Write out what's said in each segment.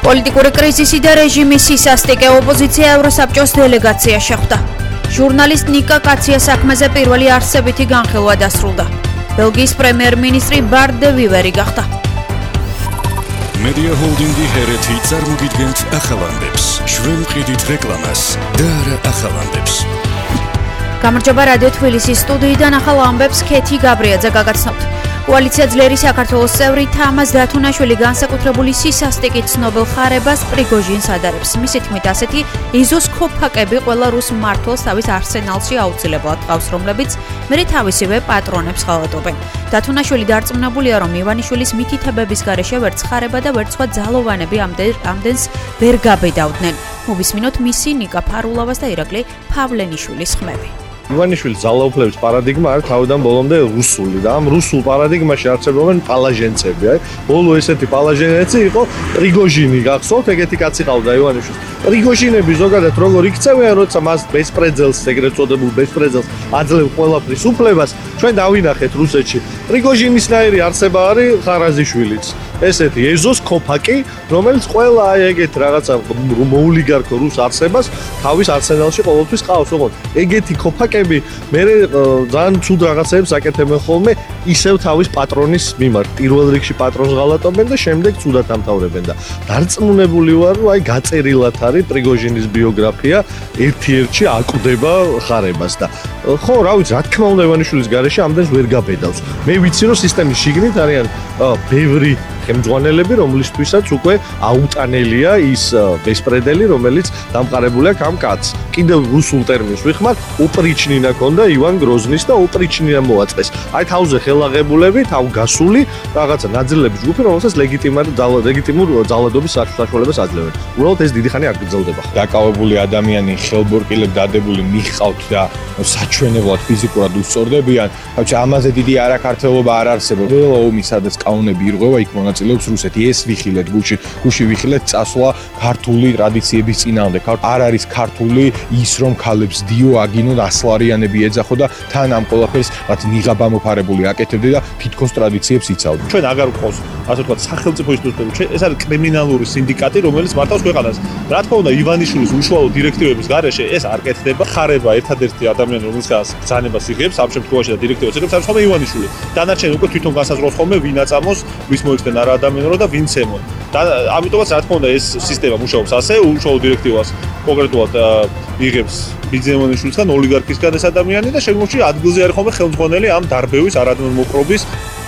პოლიტიკური კრიზისი და რეჟიმის სისასტიკე ოპოზიცია ევროსაბჭოს დელეგაცია შეხვდა. ჟურნალისტ ნიკა კაციას საქმეზე პირველი არსებითი განხილვა დასრულდა. ბელგიის პრემიერ-მინისტრი ბარტ დე ვივერი გახდა. Media Holdingi ჰერეთი წარმოგიდგენთ ახალამდებს. ჩვენ ვყიდით რეკლამას და არა ახალამდებს. გამარჯობა რადიო თბილისის სტუდიიდან ახალ ამბებს ქეთი გაბრიაძე გაგაცნობთ. კოალიცია ძლიერი საქართველოს წევრი თამაზ დათუნაშვილი განსაკუთრებული სისასტიკით ცნობილ ხარებას პრიგოჟინს ადარებს. მისი თქმით ასეთი იზოს ქოფაკები ყველა რუს მმართველს თავის არსენალში აუცილებლად ყავს, რომლებიც მერე თავისივე პატრონებს ხალატობენ. დათუნაშვილი დარწმუნებულია, რომ ივანიშვილის მითითებების გარეშე ვერც ხარება და ვერც სხვა ძალოვანები ამდენს ვერ გაბედავდნენ. მოვისმინოთ მისი ნიკა ფარულავას და ირაკლი ფავლენიშვილის ხმები. ივანიშვილის ძალაუფლების პარადიგმა არის თავიდან ბოლომდე რუსული და ამ რუსულ პარადიგმაში არსებობენ პალაჟენცები. ბოლო ესეთი პალაჟენცი იყო პრიგოჟინი, გახსოვთ, ეგეთი კაცი ყავდა ივანიშვილს. პრიგოჟინები ზოგადად როგორ იქცევიან, როცა მას ბესპრედელს, ეგრეთ წოდებულ ბესპრედელს აძლევს ყველაფრის უფლებას, ჩვენ დავინახეთ რუსეთში. პრიგოჟინისნაირი არსება არის ხარაზიშვილიც. ესეთი ეზოს ქოფაკი, რომელიც ყველა ეგეთ რაღაცა მოულიგარქო რუს არსებას თავის არსენალში ყოველთვის ყავს, ოღონდ ეგეთი ქოფაკები მე ძალიან ცუდ რაღაცებს აკეთებენ ხოლმე ისევ თავის პატრონის მიმართ. პირველ რიგში პატრონს ღალატობენ და შემდეგ ცუდად ამთავრებენ და დარწმუნებული ვარ, რომ აი გაწერილად არის პრიგოჟინის ბიოგრაფია, ერთ-ერთში აკვდება ხარებას და ხო, რა ვიცი, რა თქმა უნდა ივანიშვილის გარეშე ამდენს ვერ გაბედავს. მე ვიცი, რომ სისტემის შიგნით არიან ბევრი ხელმძღვანელები, რომლისთვისაც უკვე აუტანელია ის ბესპრედელი, რომელიც დამყარებული აქვს ამ კაცს. კიდევ რუსულ ტერმინს ვიხმარ, უპრიჩნინა ქონდა ივან გროზნის და უპრიჩნინა მოაწყეს. აი თავზე ხელაღებულები, თავგასული რაღაცა ნაძილების ჯგუფი, რომელსაც ლეგიტიმურ ძალადობის საშუალებას აძლევენ. უბრალოდ ეს დიდი ხანი არ გრძელდება. დაკავებული ადამიანი, ხელბორკილებ დადებული მიხავთ და საჩვენებლად ფიზიკურად უსწორდებიან. თავში ამაზე დიდი არაქართველობა არ არსებობს. ყველა ომი, სადაც კანონები ირღვევა, იქ მონაწილეობს რუსეთი. ეს ვიხილეთ გუში ვიხილეთ წასვლა ქართული ტრადიციების წინააღმდეგ. არ არის ქართული ის რომ ქალებს დიო აგინონ ასლარიანები ეძახო და თან ამ ყველაფერს რაც ნიღაბა მოფარებული აკეთებდა და თითქოს ტრადიციებს იცავდა. ჩვენ აღარ გვყავს ასე ვთქვათ სახელმწიფო ინსტიტუტები. ეს არის კრიმინალური სინდიკატი, რომელიც მართავს ქვეყანას. რა თქმა უნდა ივანიშვილის უშუალო დირექტივების გარეშე ეს არ კეთდება. ხარება ერთადერთი ადამიანი, რომელსაც ბრძანებას იღებს ამ შემთხვევაში და დირექტივას იღებს, არის ხოლმე ივანიშვილი. დანარჩენი უკვე თვითონ განსაზღვრავს ხოლმე ვინ აწამოს, ვის მოიხდენ არა ადამიანურო და ვინ ცემონ. და ამიტომაც რა თქმა უნდა ეს სისტემა მუშაობს ასე, უშუალო დირექტივას კონკრეტულად იღებს ბიძემონიშვილისგან, ოლიგარქისგან ეს ადამიანი და შემოჩი ადგილზე არის ხოლმე ხელმძღვანელი ამ დარბევის არადმოყრობის.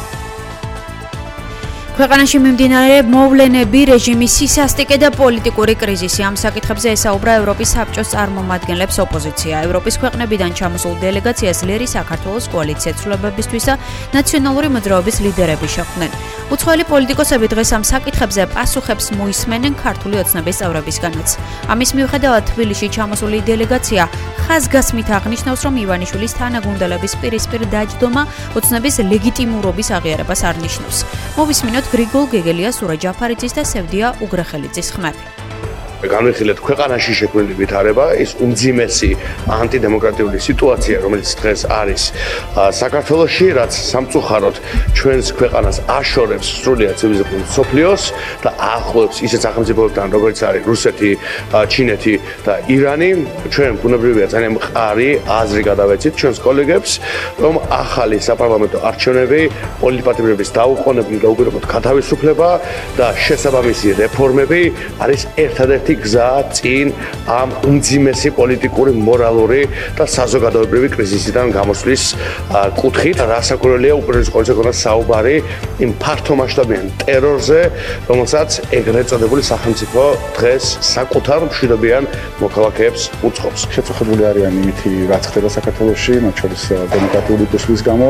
ქვეყანაში მიმდინარე მოვლენები, რეჟიმის სისასტიკე და პოლიტიკური კრიზისი. ამ საკითხებზე ესაუბრა ევროპის საბჭოს წარმომადგენლებს ოპოზიცია. ევროპის ქვეყნებიდან ჩამოსულ დელეგაციას ძლიერი საქართველოს კოალიცია ცვლილებებისთვის და ნაციონალური მოძრაობის ლიდერები შეხვდნენ. უცხოელი პოლიტიკოსები დღეს ამ საკითხებზე პასუხებს მოისმენენ ქართული ოცნების წევრებისგანაც. ამის მიუხედავად თბილისში ჩამოსული დელეგაცია ხაზგასმით აღნიშნავს, რომ ივანიშვილის თანაგუნდელების პირისპირ დაჯდომა ოცნების ლეგიტიმურობის აღიარებას არ ნიშნავს. მოვისმინოთ გრიგოლ გეგელიას, სურა ჯაფარიძის და სევდია უგრეხელიძის ხმები. განვიხილეთ ქვეყანაში შექმნილი ვითარება, ის უმძიმესი ანტიდემოკრატიული სიტუაცია, რომელიც დღეს არის საქართველოში, რაც სამწუხაროდ ჩვენს ქვეყანას აშორებს სრულიად ცივილიზებულ მსოფლიოს და აახლოებს ისეთ სახელმწიფოებთან, როგორც არის რუსეთი, ჩინეთი და ირანი. ჩვენ ბუნებრივია ძალიან მყარი აზრი გადავეცით ჩვენს კოლეგებს, რომ ახალი საპარლამენტო არჩევნები, პოლიტპატიმრების დაუყონება და უპირობოდ გათავისუფლება და შესაბამისი რეფორმები არის ერთადერთი გზა წინ ამ უმძიმესი პოლიტიკური, მორალური და საზოგადოებრივი კრიზისიდან გამოსვლის კუთხით. რასაკვირველია, უპირველეს ყოვლისა ქონდა საუბარი იმ ფართომასშტაბიან ტერორზე, რომელსაც ეგრეთ წოდებული სახელმწიფო დღეს საკუთარ მშვიდობიან მოქალაქეებს უწყობს. შეწუხებული არიან იმითი, რაც ხდება საქართველოში, მათ შორის დემოკრატიული კურსის გამო.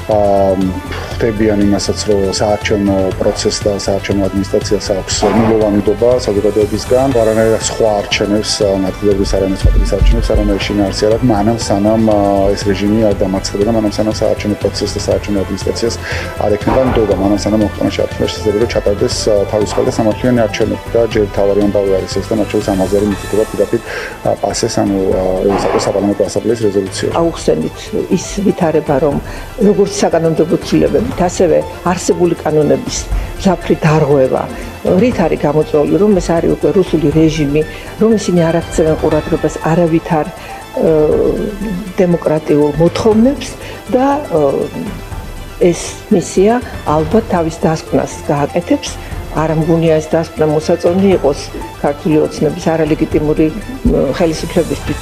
ხვდებიან იმასაც, რომ საარჩევნო პროცესს და საარჩევნო ადმინისტრაციას აქვს ნულოვანობა საზოგადოებისგან. არანაირად სხვა არჩევნებს, ნაცნობების არანაცნობების არჩევნებს არანაირი შინაარსი არ აქვს, მანამ სანამ ეს რეჟიმი არ დამარცხდება და მანამ სანამ საარჩევნო პროცესს და საარჩევნო ადმინისტრაციას არ ექნება ნდობა, მანამ სანამ ქვეყანაში არ შესაძლებელი რომ ჩატარდეს თავისუფალი და სამართლიანი არჩევნები და ჯერ თავარი ამბავი არის ეს და მათ შორის ამაზე არის მითითება პირდაპირ პასეს, ანუ ევროსაბჭოს საპარლამენტო ასამბლეის რეზოლუციაში. აუხსენით ის ვითარება, რომ როგორც საკანონმდებლო ცვლილებებით, ასევე არსებული კანონების მზაფრი დარღვევა. რით არის გამოწვეული, რომ ეს არის უკვე რუსული რეჟიმი, რომ ისინი არ აქცევენ ყურადღებას არავითარ დემოკრატიულ მოთხოვნებს და ეს მისია ალბათ თავის დასკვნას გააკეთებს. არ მგონია ეს დასკვნა მოსაწონი იყოს ქართული ოცნების არალეგიტიმური ხელისუფლებისთვის.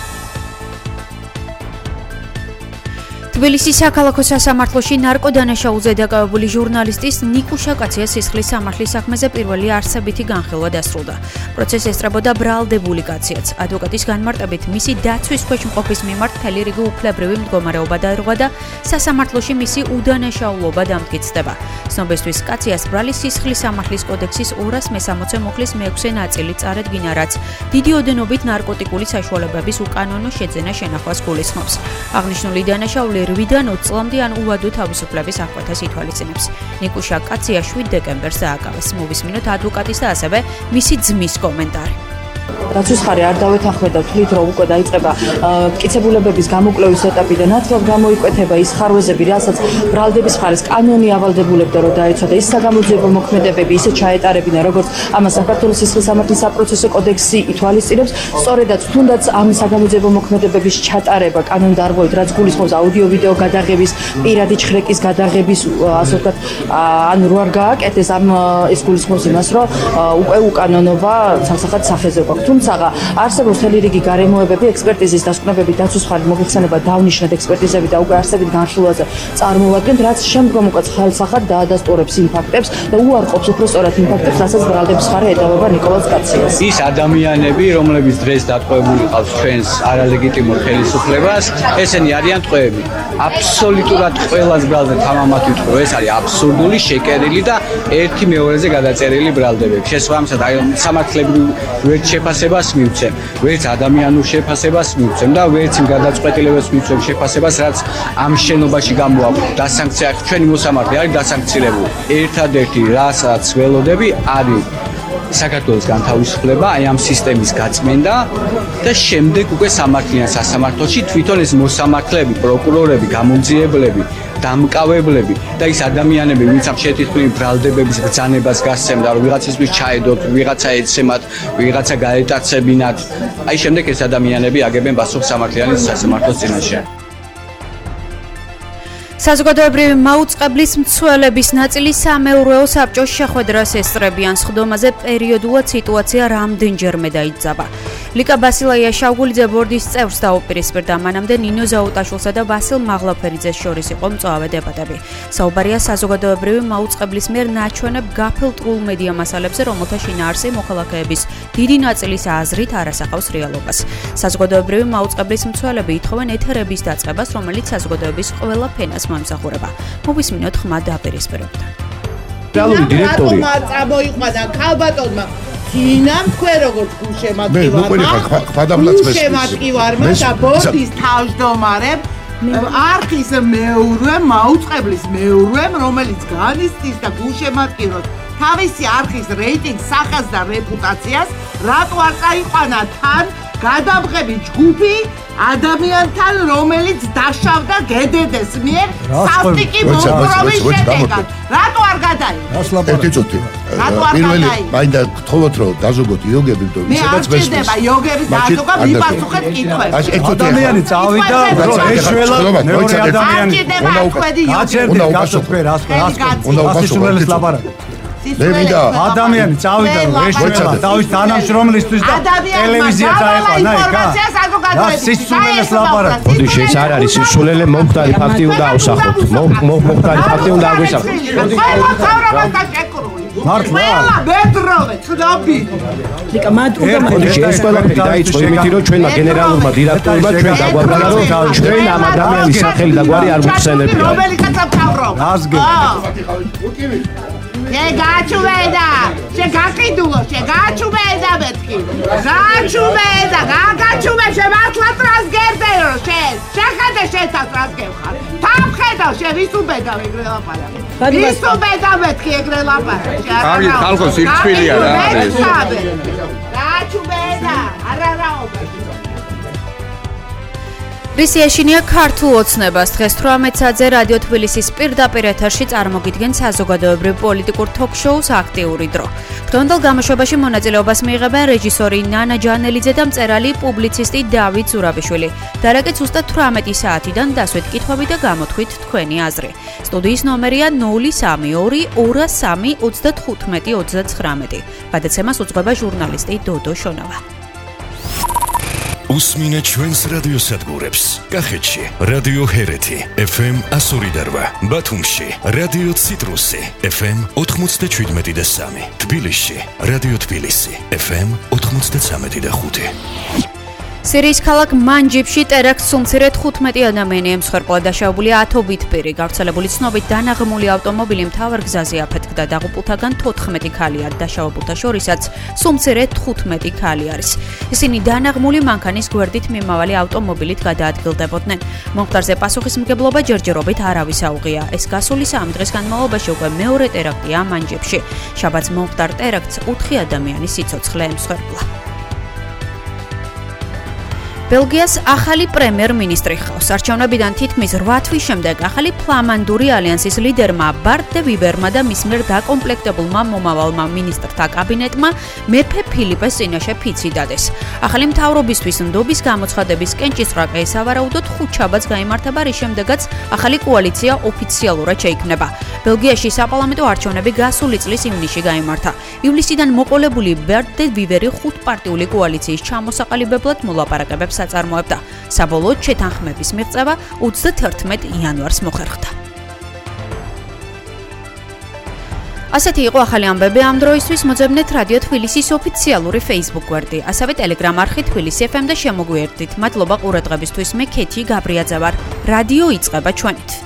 თბილისის საქალაქო სასამართლოში ნარკოდანაშაულზე დაკავებული ჟურნალისტის ნიკუშა კაციას სისხლის სამართლის საქმეზე პირველი არსებითი განხილვა დასრულდა. პროცესი ესწრებოდა ბრალდებული კაციაც. ადვოკატის განმარტებით მისი დაცვის ქვეშ მყოფის მიმართ მთელი რიგი უფლებრივი მდგომარეობა დაერღვა და სასამართლოში მისი უდანაშაულობა დამტკიცდება. ცნობისთვის კაციას ბრალის სისხლის სამართლის კოდექსის 260 მუხლის მე-6 ნაწილი წარედგინა, რაც დიდი ოდენობით ნარკოტიკული საშუალებების უკანონო შეძენა შენახვას გულისხმობს. აღნიშნული დანაშაული 8-დან 20 წლამდე ან უვადო თავისუფლების აღკვეთას ითვალისწინებს. ნიკუშა კაცია 7 დეკემბერს დააკავეს. მოვისმინოთ ადვოკატის და ასევე მისი ძმის კომენტარი. დაცვის ხარი არ დავეთანხმდა თვლით რომ უკვე დაიწყება მტკიცებულებების გამოკვლევის ეტაპი და ნათლად გამოიკვეთება ის ხარვეზები, რასაც ბრალდების ხარის კანონი ავალდებულებდა რომ დაეცვა და ის საგამოძიებო მოქმედებები ისე ჩაეტარებინა, როგორც ამას საქართველოს სისხლის სამართლის საპროცესო კოდექსი ითვალისწინებს. სწორედაც თუნდაც ამ საგამოძიებო მოქმედებების ჩატარება კანონდარღვევით, რაც გულისხმობს აუდიო-ვიდეო გადაღების, პირადი ჩხრეკის გადაღების, ასე ვთქვათ, ანუ რო არ გააკეთეს ამ ეს გულისხმობს იმას, რომ უკვე უკანონობა სამსახად სახეზე გვაქვს. თუმცა არსებობს მთელი რიგი გარემოებები, ექსპერტიზის დასკვნებები, დაცვის ხარი მოგეხსენება დავნიშნეთ ექსპერტიზები და უკვე არსებით განხილვაზე წარმოვადგენთ, რაც შემდგომ უკვე ხელსახად დაადასტურებს იმ ფაქტებს და უარყოფს უფრო სწორად იმ ფაქტებს, რასაც ბრალდების ხარი ედავება ნიკოლას კაციას. ის ადამიანები, რომლებიც დღეს დატყვევებული ყავს ჩვენს არალეგიტიმურ ხელისუფლებას, ესენი არიან ტყვეები. აბსოლუტურად ყველას ბრალდებს თამამად ვიტყვი, ეს არის აბსურდული, შეკერილი და ერთი მეორეზე გადაწერილი ბრალდებები. შესაბამისად, აი სამართლებრივ ვერც შეფასებას მივცემ, ვერც ადამიანურ შეფასებას მივცემ და ვერც იმ გადაწყვეტილებას მივცემ შეფასებას, რაც ამ შენობაში გამოაქვს. დასანქცია ჩვენი მოსამართლე არის დასანქცირებული. ერთადერთი რასაც ველოდები არის საქართველოს განთავისუფლება, აი ამ სისტემის გაწმენდა და შემდეგ უკვე სამართლიან სასამართლოში თვითონ ეს მოსამართლეები, პროკურორები, გამომძიებლები, დამკავებლები და ის ადამიანები, ვინც ამ შეთქმული ბრალდებების ბრძანებას გასცემდა, რომ ვიღაცისთვის ჩაედოთ, ვიღაცა ეცემათ, ვიღაცა გაეტაცებინათ, აი შემდეგ ეს ადამიანები აგებენ პასუხს სამართლიანი სასამართლოს წინაშე. საზოგადოებრივი მაუწყებლის მცველების ნაწილი სამეურვეო საბჭოს შეხვედრას ესწრებიან. სხდომაზე პერიოდულად სიტუაცია რამდენჯერმე დაიძაბა. ლიკა ბასილაია შავგულიძე ბორდის წევრს დაუპირისპირდა, მანამდე ნინო ზაუტაშვილსა და ვასილ მაღლაფერიძეს შორის იყო მწვავე დებატები. საუბარია საზოგადოებრივი მაუწყებლის მიერ ნაჩვენებ გაფილტრულ მედია მასალებზე, რომელთა შინაარსი მოქალაქეების დიდი ნაწილის აზრით არ ასახავს რეალობას. საზოგადოებრივი მაუწყებლის მცველები ითხოვენ ეთერების დაწყებას, რომელიც საზოგადოების ყველა ფენას მომსახურება. მოვისმინოთ ხმა დაპირისპირებთან. რეალური დირექტორი მოიყვანა ქალბატონმა კინამ თქვენ როგორც გულშემატკივარმა და ბორდის თავმჯდომარემ არქის მეურვე, მაუწყებლის მეურვემ, რომელიც განიცდის და გულშემატკივრობს თავისი არქის რეიტინგს, სახელს და რეპუტაციას, რატო არ წაიყვანა თან გადამღები ჯგუფი ადამიანთან, რომელიც დაშავდა გედედეს მიერ სასტიკი მომხრობის შედეგად. რატო არ გადაიღო? ერთი წუთი. პირველი მაინდა გთხოვოთ რომ დაზოგოთ იოგები, იმიტომ მე არ ჭირდება იოგების დაზოგვა, მიპასუხეთ კითხვებს. ადამიანი წავიდა, რომ ეშველა მეორე ადამიანი უნდა უპასუხოთ ლაბარაკი. მე მინდა ადამიანი წავიდა რომ ეშველა თავის თანამშრომლისთვის და ტელევიზია წაეყანა ეკა და სისულელეს ლაპარაკი. მოდი ეს არ არის სისულელე, მომხდარი ფაქტი უნდა ავსახოთ. მომხდარი ფაქტი უნდა აგვისახოთ. მართლა მეტროვე ცნობი ლიკა მოდი ეს ყველაფერი დაიწყო იმით რომ ჩვენმა გენერალურმა დირექტორმა ჩვენ დაგვაბარა რომ ჩვენ ამ ადამიანის სახელი და გვარი არ გვხსენებია. რომელი კაცო თავრობ? შეგაჩუბედა, შეგაყიდულო, შეგაჩუბედა მეთქი. გაჩუბედა, გაგაჩუბე, შემართლა ტრანსგერდერო, შეხედე შეთა ტრანსგერხარ. თავხედავ, ვის ubeda ეგრე ლაპარაკი. ვის ubeda მეთქი ეგრე ლაპარაკი. კარგი, ხალხო სირცხვილია რა არის. გაჩუბედა, არარაობა. რისიაშინია ქართულ ოცნებას დღეს 18-ზე რადიო თბილისის პირდაპირ ეთერში წარმოგიდგენს საზოგადოებრივ პოლიტიკურ თოქ-შოუს აქტიური დრო. დღევანდელ გამოშვებაში მონაწილეობას მიიღებენ რეჟისორი ნანა ჯანელიძე და მწერალი პუბლიცისტი დავით ზურაბიშვილი. დარეკეთ ზუსტად 18 საათიდან დასვეთ კითხვები და გამოთქვით თქვენი აზრი. სტუდიის ნომერია 032 203 35 39. გადაცემას უძღვება ჟურნალისტი დოდო შონავა. უსმინე ჩვენს რადიო სადგურებს. კახეთში რადიო ჰერეთი FM 102.8, ბათუმში რადიო ციტრუსი FM 97.3, თბილისში რადიო თბილისი FM 93.5. სირიის ქალაქ მანჯიბში ტერაქტს უმცირედ 15 ადამიანი ემსხვერპლა დაშავებული ათობით პირი. გავრცელებული ცნობით დანაღმული ავტომობილი მთავარ გზაზე აფეთქდა. დაღუპულთაგან 14 ქალია, დაშავებულთა შორისაც უმცირედ 15 ქალი არის. ისინი დანაღმული მანქანის გვერდით მიმავალი ავტომობილით გადაადგილდებოდნენ. მომხდარზე პასუხისმგებლობა ჯერჯერობით არავის აუღია. ეს გასული 3 დღის განმავლობაში უკვე მეორე ტერაქტია მანჯიბში. შაბათს მომხდარ ტერაქტს 4 ადამიანის სიცოცხლე ემსხვერპლა. ბელგიას ახალი პრემიერ-მინისტრი ხავს. არჩევნებიდან თითქმის 8 თვის შემდეგ ახალი ფლამანდური ალიანსის ლიდერმა ბარტ დე ვიბერმა და მის მიერ დაკომპლექტებულმა მომავალმა მინისტრთა კაბინეტმა მეფე ფილიპეს წინაშე ფიცი დადეს. ახალი მთავრობისთვის ნდობის გამოცხადების კენჭისყრაკე სავარაუდოდ ხუთშაბათს გაიმართება, რის შემდეგაც ახალი კოალიცია ოფიციალურად შეიქმნება. ბელგიაში საპარლამენტო არჩევნები გასული წლის ივნისში გაიმართა. ივლისიდან მოყოლებული ბარტ დე ვიბერი 5 პარტიული კოალიციის ჩამოსაყალიბებლად მოლაპარაკებებს აწარმოებდა. საბოლოოდ შეთანხმების მიღწევა 31 იანვარს მოხერხდა. ასეთი იყო ახალი ამბები ამ დროისთვის. მოძებნეთ რადიო თბილისის ოფიციალური Facebook გვერდი, ასევე Telegram არხი თბილისი FM და შემოგვიერთდით. მადლობა ყურადღებისთვის. მე ქეთი გაბრიაძე ვარ. რადიო იწყება ჩვენით.